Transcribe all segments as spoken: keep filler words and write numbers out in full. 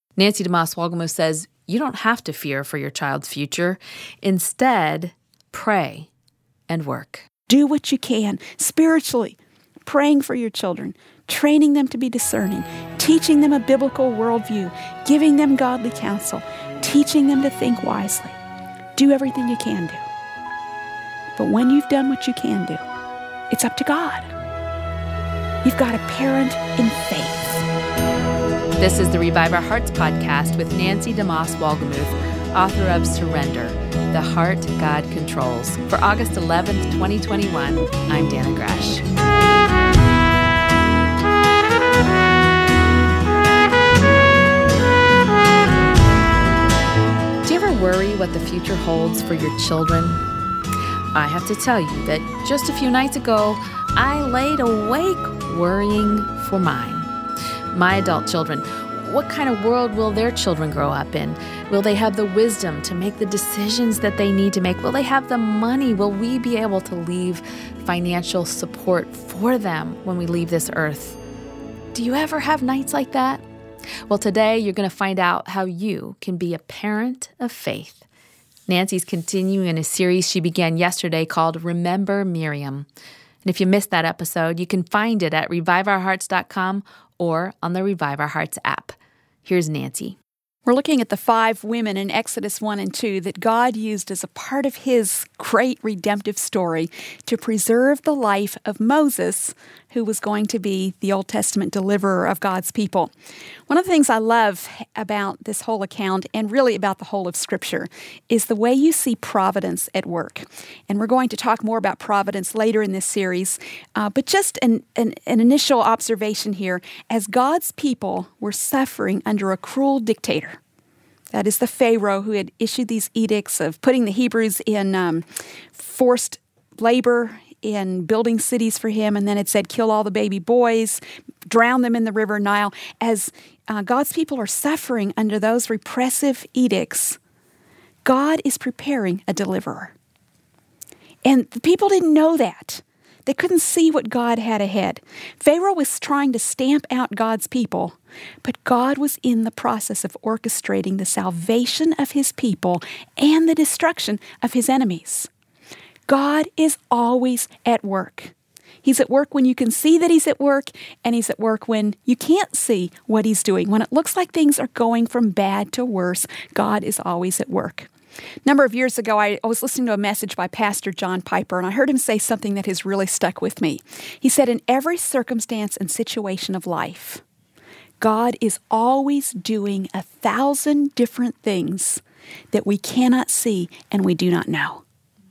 Nancy DeMoss Wolgemuth says you don't have to fear for your child's future. Instead, pray and work. Do what you can spiritually, praying for your children, training them to be discerning, teaching them a biblical worldview, giving them godly counsel, teaching them to think wisely. Do everything you can do. But when you've done what you can do, it's up to God. You've got a parent in faith. This is the Revive Our Hearts podcast with Nancy DeMoss Wolgemuth, author of Surrender, The Heart God Controls. For August eleventh, twenty twenty-one, I'm Dana Gresh. Do you ever worry what the future holds for your children? I have to tell you that just a few nights ago, I laid awake worrying for mine. My adult children, what kind of world will their children grow up in? Will they have the wisdom to make the decisions that they need to make? Will they have the money? Will we be able to leave financial support for them when we leave this earth? Do you ever have nights like that? Well, today you're going to find out how you can be a parent of faith. Nancy's continuing in a series she began yesterday called Remember Miriam. And if you missed that episode, you can find it at revive our hearts dot com or on the Revive Our Hearts app. Here's Nancy. We're looking at the five women in Exodus one and two that God used as a part of His great redemptive story to preserve the life of Moses, who was going to be the Old Testament deliverer of God's people. One of the things I love about this whole account, and really about the whole of Scripture, is the way you see providence at work. And we're going to talk more about providence later in this series, uh, but just an, an, an initial observation here, as God's people were suffering under a cruel dictator. That is the Pharaoh who had issued these edicts of putting the Hebrews in um, forced labor, in building cities for him, and then it said, kill all the baby boys, drown them in the river Nile. As uh, God's people are suffering under those repressive edicts, God is preparing a deliverer. And the people didn't know that. They couldn't see what God had ahead. Pharaoh was trying to stamp out God's people, but God was in the process of orchestrating the salvation of His people and the destruction of His enemies. God is always at work. He's at work when you can see that He's at work, and He's at work when you can't see what He's doing. When it looks like things are going from bad to worse, God is always at work. A number of years ago, I was listening to a message by Pastor John Piper, and I heard him say something that has really stuck with me. He said, in every circumstance and situation of life, God is always doing a thousand different things that we cannot see and we do not know.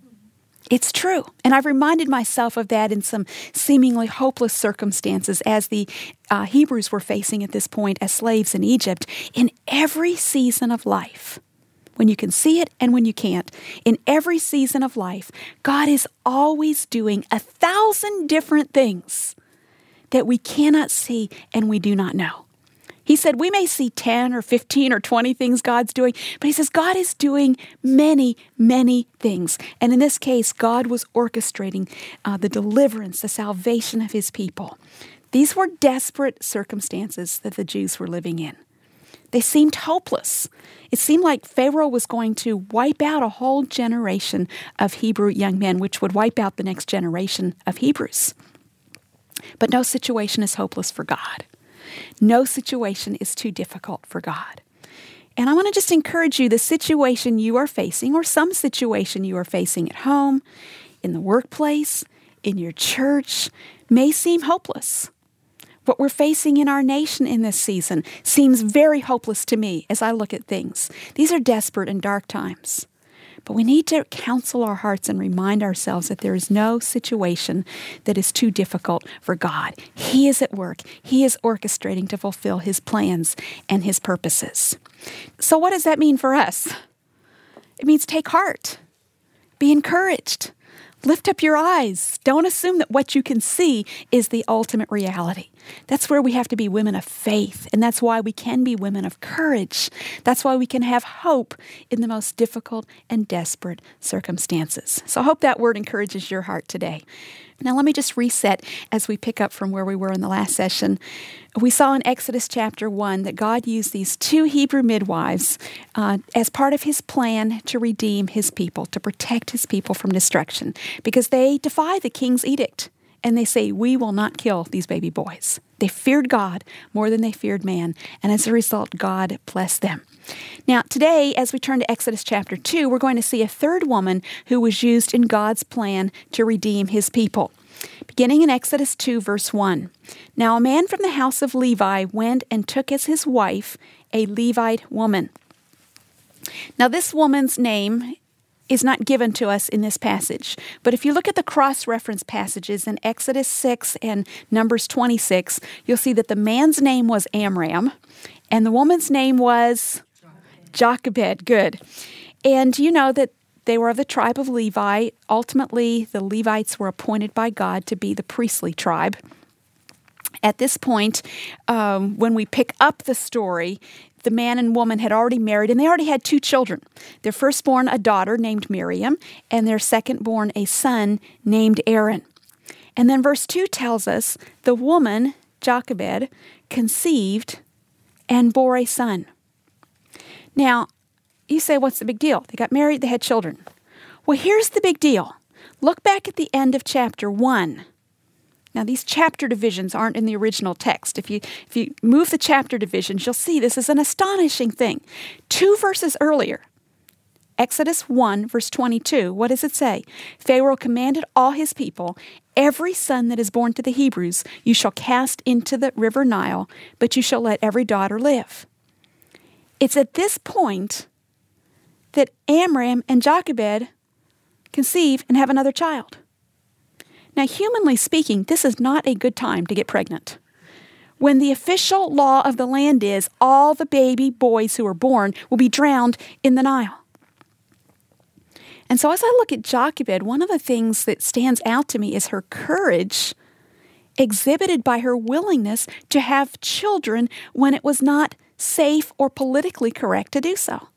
It's true. And I've reminded myself of that in some seemingly hopeless circumstances as the uh, Hebrews were facing at this point as slaves in Egypt. In every season of life, when you can see it and when you can't, in every season of life, God is always doing a thousand different things that we cannot see and we do not know. He said we may see ten or fifteen or twenty things God's doing, but He says God is doing many, many things. And in this case, God was orchestrating uh, the deliverance, the salvation of His people. These were desperate circumstances that the Jews were living in. They seemed hopeless. It seemed like Pharaoh was going to wipe out a whole generation of Hebrew young men, which would wipe out the next generation of Hebrews. But no situation is hopeless for God. No situation is too difficult for God. And I want to just encourage you, the situation you are facing, or some situation you are facing at home, in the workplace, in your church, may seem hopeless. What we're facing in our nation in this season seems very hopeless to me as I look at things. These are desperate and dark times. But we need to counsel our hearts and remind ourselves that there is no situation that is too difficult for God. He is at work. He is orchestrating to fulfill His plans and His purposes. So what does that mean for us? It means take heart. Be encouraged. Lift up your eyes. Don't assume that what you can see is the ultimate reality. That's where we have to be women of faith, and that's why we can be women of courage. That's why we can have hope in the most difficult and desperate circumstances. So I hope that word encourages your heart today. Now, let me just reset as we pick up from where we were in the last session. We saw in Exodus chapter one that God used these two Hebrew midwives uh, as part of his plan to redeem his people, to protect his people from destruction, because they defy the king's edict and they say, we will not kill these baby boys. They feared God more than they feared man, and as a result, God blessed them. Now, today, as we turn to Exodus chapter two, we're going to see a third woman who was used in God's plan to redeem his people. Beginning in Exodus two, verse one. Now, a man from the house of Levi went and took as his wife a Levite woman. Now, this woman's name is not given to us in this passage. But if you look at the cross-reference passages in Exodus six and Numbers twenty-six, you'll see that the man's name was Amram, and the woman's name was Jochebed. Good. And you know that they were of the tribe of Levi. Ultimately, the Levites were appointed by God to be the priestly tribe. At this point, um, when we pick up the story, the man and woman had already married, and they already had two children. Their firstborn, a daughter named Miriam, and their secondborn, a son named Aaron. And then verse two tells us the woman, Jochebed, conceived and bore a son. Now, you say, what's the big deal? They got married, they had children. Well, here's the big deal. Look back at the end of chapter one. Now, these chapter divisions aren't in the original text. If you if you move the chapter divisions, you'll see this is an astonishing thing. Two verses earlier, Exodus one, verse twenty-two, what does it say? Pharaoh commanded all his people, every son that is born to the Hebrews you shall cast into the river Nile, but you shall let every daughter live. It's at this point that Amram and Jochebed conceive and have another child. Now, humanly speaking, this is not a good time to get pregnant. When the official law of the land is all the baby boys who are born will be drowned in the Nile. And so as I look at Jochebed, one of the things that stands out to me is her courage exhibited by her willingness to have children when it was not safe or politically correct to do so.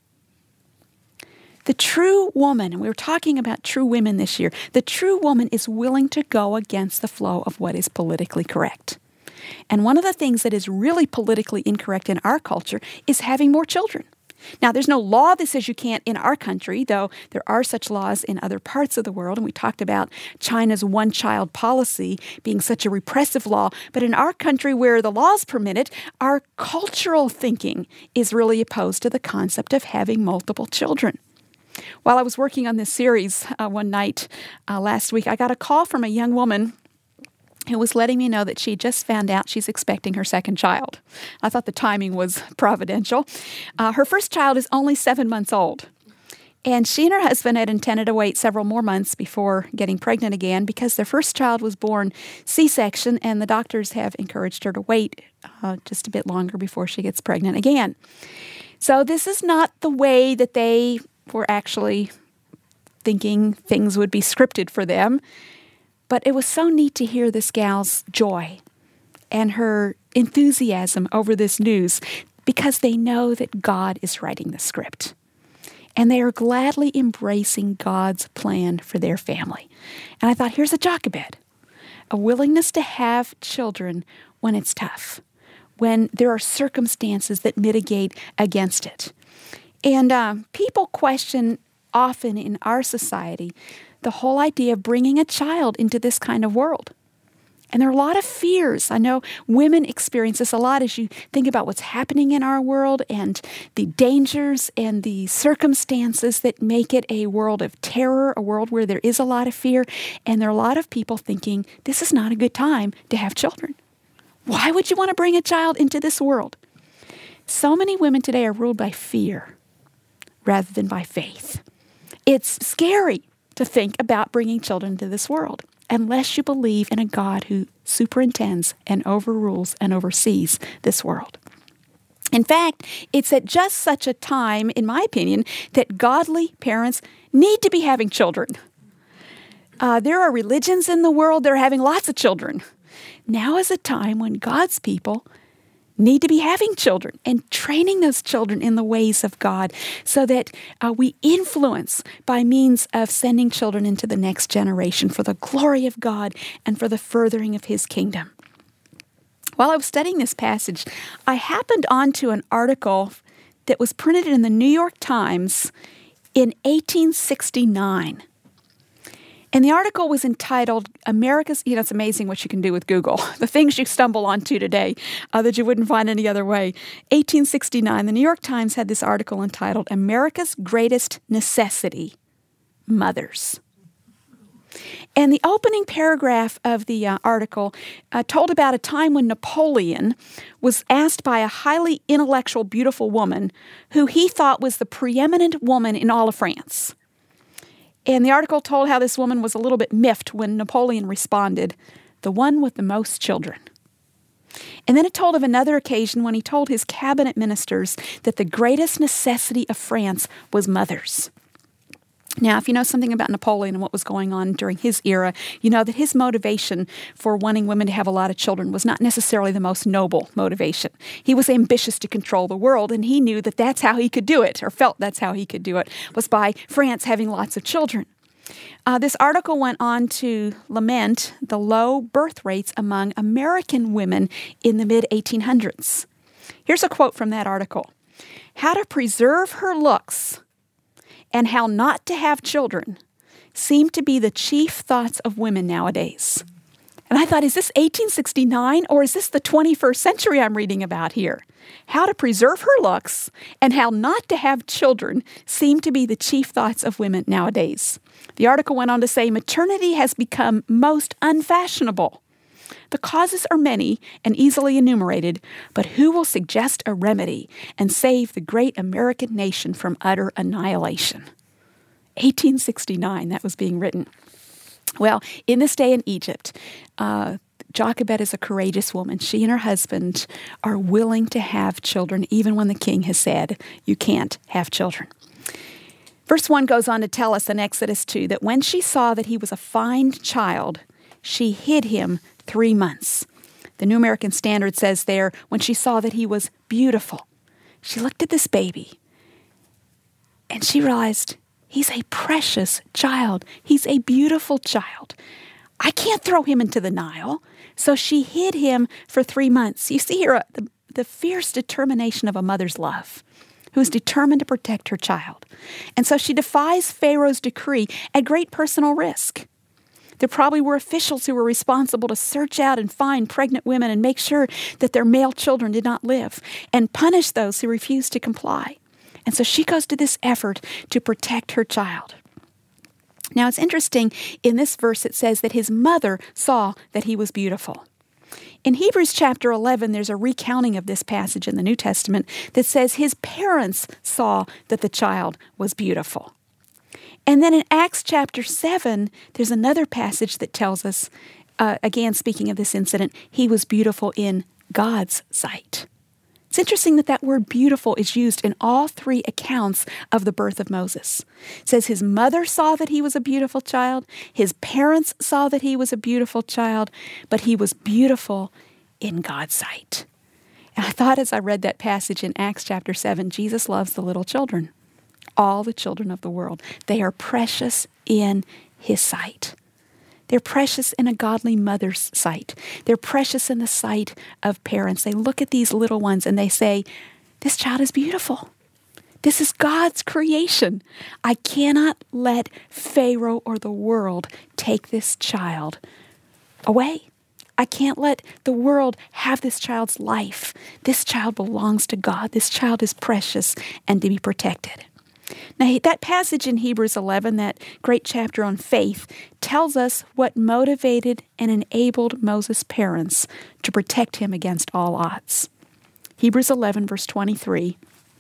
The true woman, and we were talking about true women this year, the true woman is willing to go against the flow of what is politically correct. And one of the things that is really politically incorrect in our culture is having more children. Now, there's no law that says you can't in our country, though there are such laws in other parts of the world. And we talked about China's one-child policy being such a repressive law. But in our country, where the laws permit it, our cultural thinking is really opposed to the concept of having multiple children. While I was working on this series uh, one night uh, last week, I got a call from a young woman who was letting me know that she just found out she's expecting her second child. I thought the timing was providential. Uh, her first child is only seven months old. And she and her husband had intended to wait several more months before getting pregnant again because their first child was born C-section, and the doctors have encouraged her to wait uh, just a bit longer before she gets pregnant again. So this is not the way that they were actually thinking things would be scripted for them. But it was so neat to hear this gal's joy and her enthusiasm over this news because they know that God is writing the script. And they are gladly embracing God's plan for their family. And I thought, here's a Jochebed, a willingness to have children when it's tough, when there are circumstances that mitigate against it. And uh, people question often in our society the whole idea of bringing a child into this kind of world. And there are a lot of fears. I know women experience this a lot as you think about what's happening in our world and the dangers and the circumstances that make it a world of terror, a world where there is a lot of fear. And there are a lot of people thinking, this is not a good time to have children. Why would you want to bring a child into this world? So many women today are ruled by fear rather than by faith. It's scary to think about bringing children into this world unless you believe in a God who superintends and overrules and oversees this world. In fact, it's at just such a time, in my opinion, that godly parents need to be having children. Uh, there are religions in the world that are having lots of children. Now is a time when God's people need to be having children and training those children in the ways of God so that uh, we influence by means of sending children into the next generation for the glory of God and for the furthering of His kingdom. While I was studying this passage, I happened onto an article that was printed in the New York Times in eighteen sixty-nine. And the article was entitled, America's, you know, it's amazing what you can do with Google, the things you stumble onto today uh, that you wouldn't find any other way. eighteen sixty-nine, the New York Times had this article entitled, America's Greatest Necessity, Mothers. And the opening paragraph of the uh, article uh, told about a time when Napoleon was asked by a highly intellectual, beautiful woman who he thought was the preeminent woman in all of France. And the article told how this woman was a little bit miffed when Napoleon responded, the one with the most children. And then it told of another occasion when he told his cabinet ministers that the greatest necessity of France was mothers. Now, if you know something about Napoleon and what was going on during his era, you know that his motivation for wanting women to have a lot of children was not necessarily the most noble motivation. He was ambitious to control the world, and he knew that that's how he could do it, or felt that's how he could do it, was by France having lots of children. Uh, this article went on to lament the low birth rates among American women in the mid eighteen hundreds. Here's a quote from that article. How to preserve her looks and how not to have children seem to be the chief thoughts of women nowadays. And I thought, is this eighteen sixty-nine or is this the twenty-first century I'm reading about here? How to preserve her looks and how not to have children seem to be the chief thoughts of women nowadays. The article went on to say, maternity has become most unfashionable. The causes are many and easily enumerated, but who will suggest a remedy and save the great American nation from utter annihilation? eighteen sixty-nine, that was being written. Well, in this day in Egypt, uh, Jochebed is a courageous woman. She and her husband are willing to have children, even when the king has said, you can't have children. Verse one goes on to tell us in Exodus two that when she saw that he was a fine child, she hid him three months. The New American Standard says there, when she saw that he was beautiful, she looked at this baby and she realized he's a precious child. He's a beautiful child. I can't throw him into the Nile. So she hid him for three months. You see here uh, the, the fierce determination of a mother's love, who is determined to protect her child. And so she defies Pharaoh's decree at great personal risk. There probably were officials who were responsible to search out and find pregnant women and make sure that their male children did not live and punish those who refused to comply. And so she goes to this effort to protect her child. Now it's interesting, in this verse it says that his mother saw that he was beautiful. In Hebrews chapter eleven, there's a recounting of this passage in the New Testament that says his parents saw that the child was beautiful. And then in Acts chapter seven, there's another passage that tells us, uh, again speaking of this incident, he was beautiful in God's sight. It's interesting that that word beautiful is used in all three accounts of the birth of Moses. It says his mother saw that he was a beautiful child, his parents saw that he was a beautiful child, but he was beautiful in God's sight. And I thought as I read that passage in Acts chapter seven, Jesus loves the little children, all the children of the world. They are precious in his sight. They're precious in a godly mother's sight. They're precious in the sight of parents. They look at these little ones and they say, this child is beautiful. This is God's creation. I cannot let Pharaoh or the world take this child away. I can't let the world have this child's life. This child belongs to God. This child is precious and to be protected. Now, that passage in Hebrews eleven, that great chapter on faith, tells us what motivated and enabled Moses' parents to protect him against all odds. Hebrews eleven, verse twenty-three,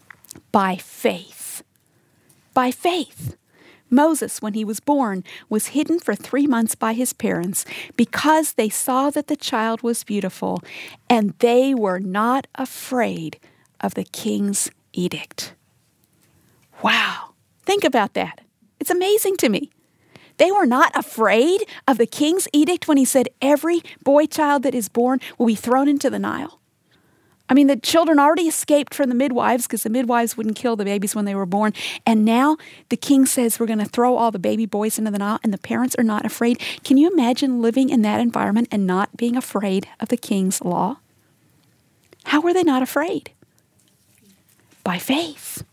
by faith, by faith, Moses, when he was born, was hidden for three months by his parents because they saw that the child was beautiful, and they were not afraid of the king's edict. Wow, think about that. It's amazing to me. They were not afraid of the king's edict when he said every boy child that is born will be thrown into the Nile. I mean, the children already escaped from the midwives because the midwives wouldn't kill the babies when they were born. And now the king says we're going to throw all the baby boys into the Nile, and the parents are not afraid. Can you imagine living in that environment and not being afraid of the king's law? How were they not afraid? By faith.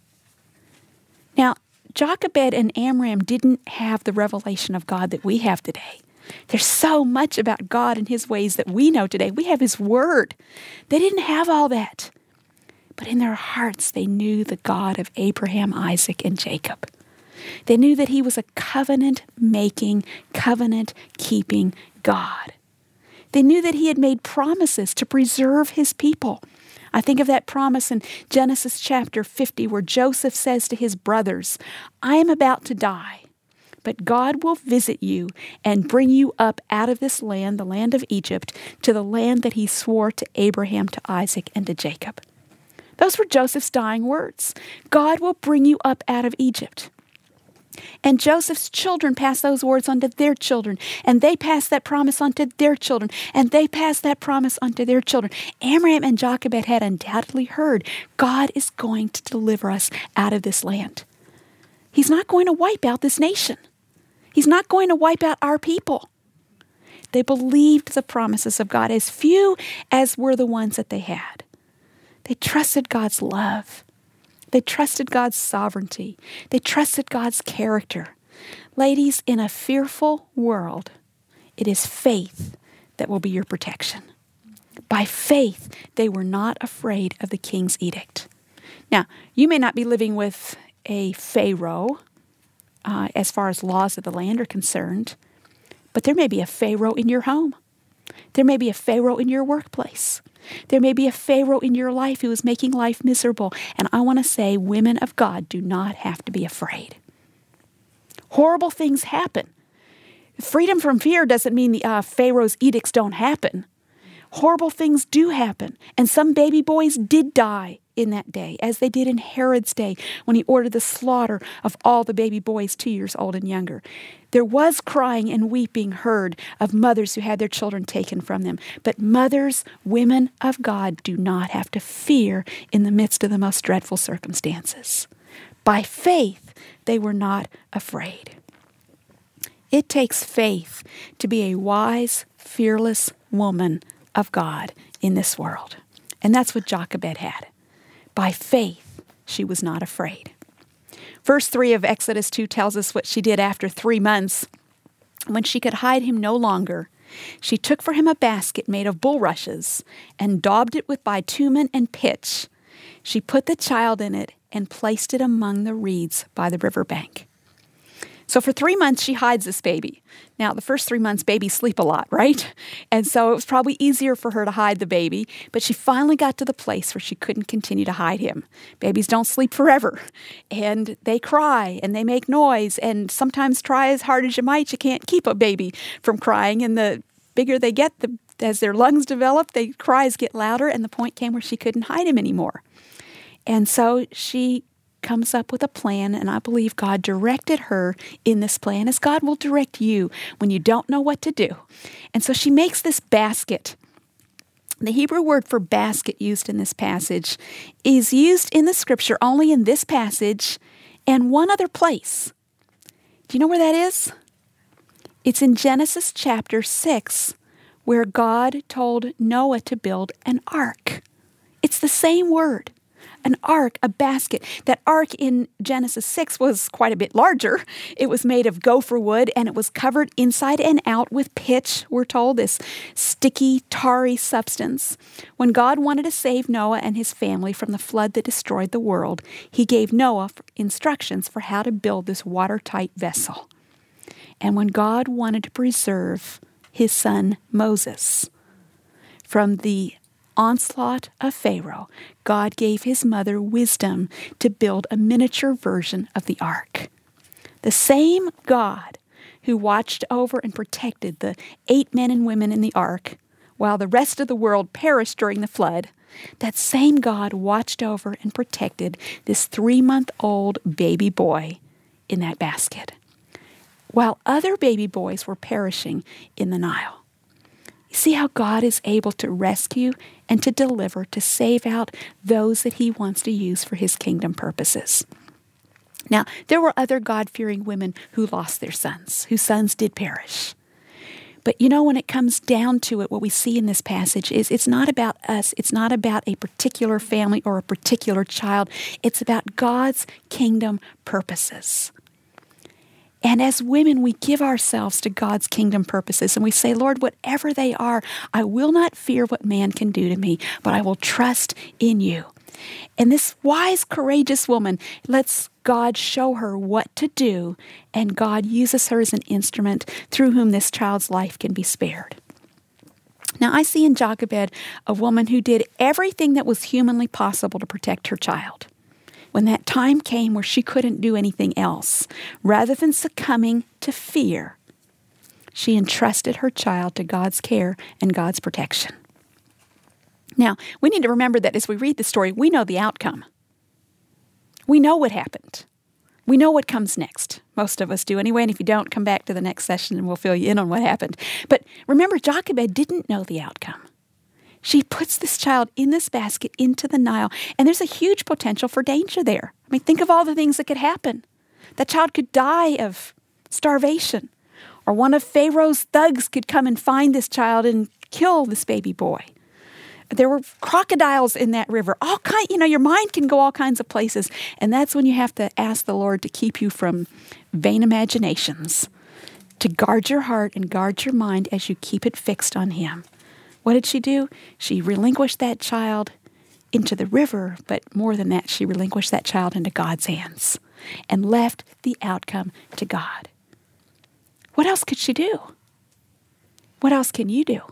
Now, Jochebed and Amram didn't have the revelation of God that we have today. There's so much about God and his ways that we know today. We have his word. They didn't have all that. But in their hearts, they knew the God of Abraham, Isaac, and Jacob. They knew that he was a covenant-making, covenant-keeping God. They knew that he had made promises to preserve his people. I think of that promise in Genesis chapter fifty where Joseph says to his brothers, I am about to die, but God will visit you and bring you up out of this land, the land of Egypt, to the land that he swore to Abraham, to Isaac, and to Jacob. Those were Joseph's dying words. God will bring you up out of Egypt. And Joseph's children passed those words on to their children, and they passed that promise on to their children, and they passed that promise on to their children. Amram and Jochebed had undoubtedly heard God is going to deliver us out of this land. He's not going to wipe out this nation. He's not going to wipe out our people. They believed the promises of God, as few as were the ones that they had. They trusted God's love. They trusted God's sovereignty. They trusted God's character. Ladies, in a fearful world, it is faith that will be your protection. By faith, they were not afraid of the king's edict. Now, you may not be living with a Pharaoh uh, as far as laws of the land are concerned, but there may be a Pharaoh in your home. There may be a Pharaoh in your workplace. There may be a Pharaoh in your life who is making life miserable. And I want to say, women of God do not have to be afraid. Horrible things happen. Freedom from fear doesn't mean the uh, Pharaoh's edicts don't happen. Horrible things do happen. And some baby boys did die in that day, as they did in Herod's day when he ordered the slaughter of all the baby boys two years old and younger. There was crying and weeping heard of mothers who had their children taken from them. But mothers, women of God, do not have to fear in the midst of the most dreadful circumstances. By faith, they were not afraid. It takes faith to be a wise, fearless woman of God in this world. And that's what Jochebed had. By faith, she was not afraid. Verse three of Exodus two tells us what she did after three months. When she could hide him no longer, she took for him a basket made of bulrushes and daubed it with bitumen and pitch. She put the child in it and placed it among the reeds by the riverbank. So for three months, she hides this baby. Now, the first three months, babies sleep a lot, right? And so it was probably easier for her to hide the baby, but she finally got to the place where she couldn't continue to hide him. Babies don't sleep forever, and they cry, and they make noise, and sometimes try as hard as you might, you can't keep a baby from crying, and the bigger they get, the as their lungs develop, their cries get louder, and the point came where she couldn't hide him anymore. And so she comes up with a plan, and I believe God directed her in this plan, as God will direct you when you don't know what to do. And so she makes this basket. The Hebrew word for basket used in this passage is used in the scripture only in this passage and one other place. Do you know where that is? It's in Genesis chapter six, where God told Noah to build an ark. It's the same word. An ark, a basket. That ark in Genesis six was quite a bit larger. It was made of gopher wood, and it was covered inside and out with pitch, we're told, this sticky, tarry substance. When God wanted to save Noah and his family from the flood that destroyed the world, he gave Noah instructions for how to build this watertight vessel. And when God wanted to preserve his son Moses from the onslaught of Pharaoh, God gave his mother wisdom to build a miniature version of the ark. The same God who watched over and protected the eight men and women in the ark while the rest of the world perished during the flood, that same God watched over and protected this three-month-old baby boy in that basket, while other baby boys were perishing in the Nile. You see how God is able to rescue and to deliver, to save out those that he wants to use for his kingdom purposes. Now, there were other God-fearing women who lost their sons, whose sons did perish. But you know, when it comes down to it, what we see in this passage is it's not about us. It's not about a particular family or a particular child. It's about God's kingdom purposes. And as women, we give ourselves to God's kingdom purposes, and we say, Lord, whatever they are, I will not fear what man can do to me, but I will trust in you. And this wise, courageous woman lets God show her what to do, and God uses her as an instrument through whom this child's life can be spared. Now, I see in Jochebed a woman who did everything that was humanly possible to protect her child. When that time came where she couldn't do anything else, rather than succumbing to fear, she entrusted her child to God's care and God's protection. Now, we need to remember that as we read the story, we know the outcome. We know what happened. We know what comes next. Most of us do anyway, and if you don't, come back to the next session and we'll fill you in on what happened. But remember, Jochebed didn't know the outcome. She puts this child in this basket into the Nile, and there's a huge potential for danger there. I mean, think of all the things that could happen. That child could die of starvation, or one of Pharaoh's thugs could come and find this child and kill this baby boy. There were crocodiles in that river. All kind, you know, your mind can go all kinds of places, and that's when you have to ask the Lord to keep you from vain imaginations, to guard your heart and guard your mind as you keep it fixed on Him. What did she do? She relinquished that child into the river, but more than that, she relinquished that child into God's hands and left the outcome to God. What else could she do? What else can you do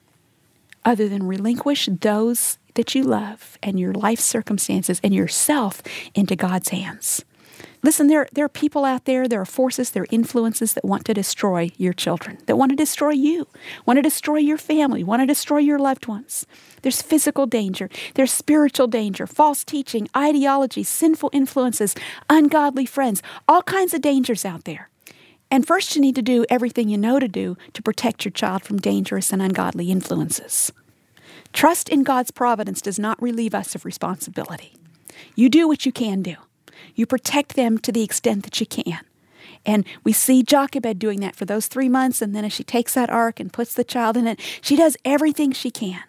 other than relinquish those that you love and your life circumstances and yourself into God's hands? Listen, there, there are people out there, there are forces, there are influences that want to destroy your children, that want to destroy you, want to destroy your family, want to destroy your loved ones. There's physical danger, there's spiritual danger, false teaching, ideology, sinful influences, ungodly friends, all kinds of dangers out there. And first you need to do everything you know to do to protect your child from dangerous and ungodly influences. Trust in God's providence does not relieve us of responsibility. You do what you can do. You protect them to the extent that you can. And we see Jochebed doing that for those three months, and then as she takes that ark and puts the child in it, she does everything she can.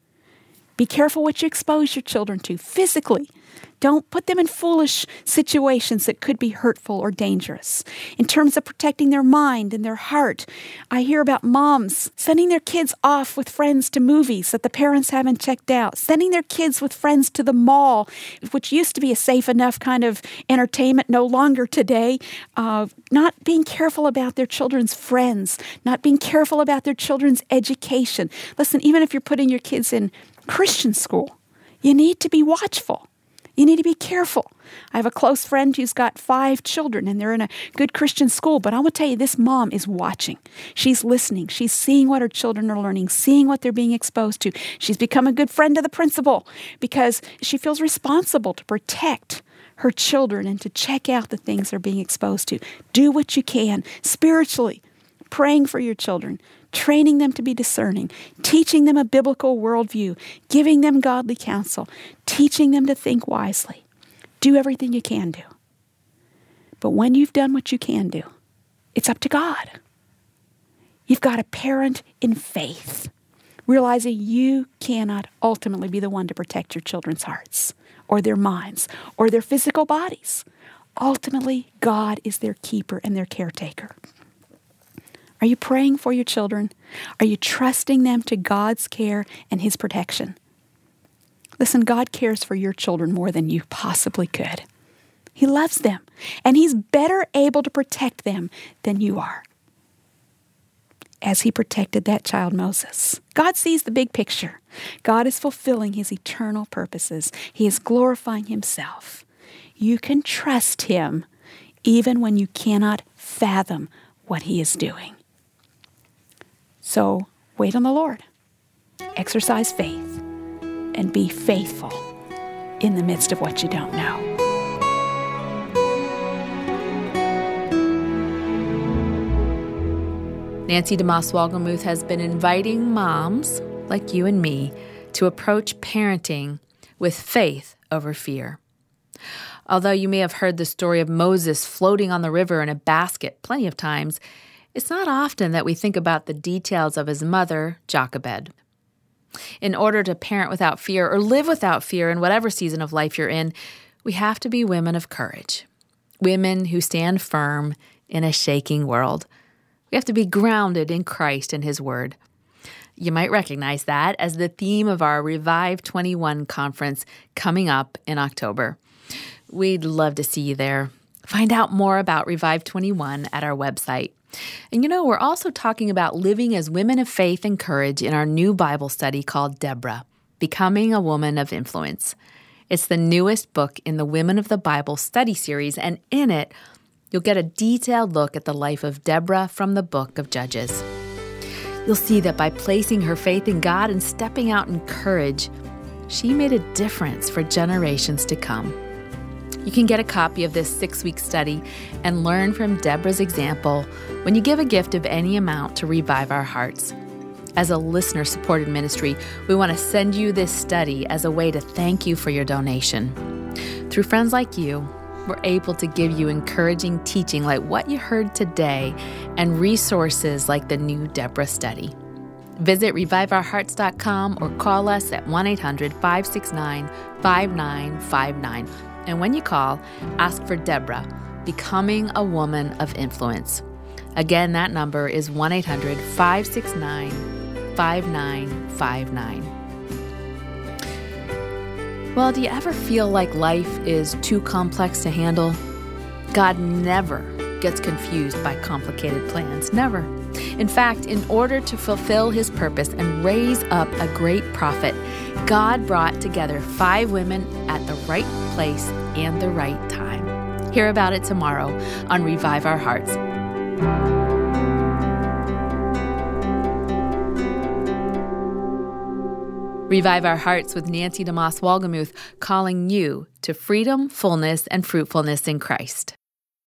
Be careful what you expose your children to physically. Don't put them in foolish situations that could be hurtful or dangerous. In terms of protecting their mind and their heart, I hear about moms sending their kids off with friends to movies that the parents haven't checked out, sending their kids with friends to the mall, which used to be a safe enough kind of entertainment, no longer today. Uh, not being careful about their children's friends, not being careful about their children's education. Listen, even if you're putting your kids in Christian school, you need to be watchful. You need to be careful. I have a close friend who's got five children, and they're in a good Christian school. But I will tell you, this mom is watching. She's listening. She's seeing what her children are learning, seeing what they're being exposed to. She's become a good friend to the principal because she feels responsible to protect her children and to check out the things they're being exposed to. Do what you can spiritually, praying for your children, training them to be discerning, teaching them a biblical worldview, giving them godly counsel, teaching them to think wisely. Do everything you can do. But when you've done what you can do, it's up to God. You've got to parent in faith, realizing you cannot ultimately be the one to protect your children's hearts or their minds or their physical bodies. Ultimately, God is their keeper and their caretaker. Are you praying for your children? Are you trusting them to God's care and His protection? Listen, God cares for your children more than you possibly could. He loves them, and He's better able to protect them than you are, as He protected that child Moses. God sees the big picture. God is fulfilling His eternal purposes. He is glorifying Himself. You can trust Him even when you cannot fathom what He is doing. So wait on the Lord, exercise faith, and be faithful in the midst of what you don't know. Nancy DeMoss Wolgemuth has been inviting moms like you and me to approach parenting with faith over fear. Although you may have heard the story of Moses floating on the river in a basket plenty of times, it's not often that we think about the details of his mother, Jochebed. In order to parent without fear or live without fear in whatever season of life you're in, we have to be women of courage, women who stand firm in a shaking world. We have to be grounded in Christ and His Word. You might recognize that as the theme of our Revive twenty-one conference coming up in October. We'd love to see you there. Find out more about Revive twenty-one at our website. And you know, we're also talking about living as women of faith and courage in our new Bible study called Deborah, Becoming a Woman of Influence. It's the newest book in the Women of the Bible study series, and in it, you'll get a detailed look at the life of Deborah from the book of Judges. You'll see that by placing her faith in God and stepping out in courage, she made a difference for generations to come. You can get a copy of this six-week study and learn from Deborah's example when you give a gift of any amount to Revive Our Hearts. As a listener-supported ministry, we want to send you this study as a way to thank you for your donation. Through friends like you, we're able to give you encouraging teaching like what you heard today and resources like the new Deborah study. Visit revive our hearts dot com or call us at one eight hundred, five six nine, five nine five nine. And when you call, ask for Deborah, Becoming a Woman of Influence. Again, that number is one eight hundred, five six nine, five nine five nine. Well, do you ever feel like life is too complex to handle? God never gets confused by complicated plans. Never. In fact, in order to fulfill His purpose and raise up a great prophet, God brought together five women at the right place and the right time. Hear about it tomorrow on Revive Our Hearts. Revive Our Hearts with Nancy DeMoss Wolgemuth, calling you to freedom, fullness, and fruitfulness in Christ.